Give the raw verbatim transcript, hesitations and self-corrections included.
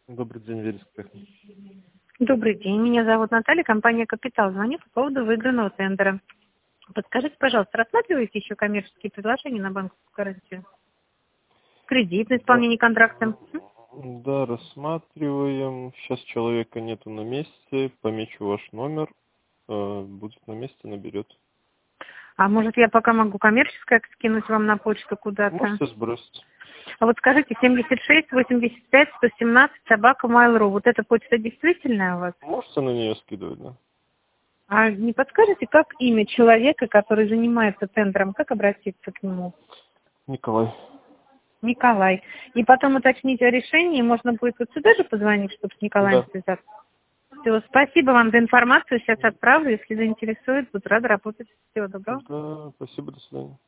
Добрый день, Вереск. Добрый день, меня зовут Наталья, компания «Капитал». Звоню по поводу выигранного тендера. Подскажите, пожалуйста, рассматриваете еще коммерческие предложения на банковскую гарантию? Кредит на Да, исполнение контракта? да, рассматриваем. Сейчас человека нету на месте. Помечу ваш номер. Э, Будет на месте, наберет. А может, я пока могу коммерческое скинуть вам на почту куда-то? Можете сбросить? А вот скажите, семьдесят шесть восемьдесят пять сто семнадцать собака mail.ru. Вот эта почта действительная у вас? Можете на нее скидывать, да? А не подскажете, как имя человека, который занимается тендером, как обратиться к нему? Николай. Николай. И потом уточнить о решении, можно будет вот сюда же позвонить, чтобы с Николаем Да. связаться. Все, спасибо вам за информацию, сейчас отправлю, если заинтересует, буду рада работать. Всего доброго. Да, спасибо, до свидания.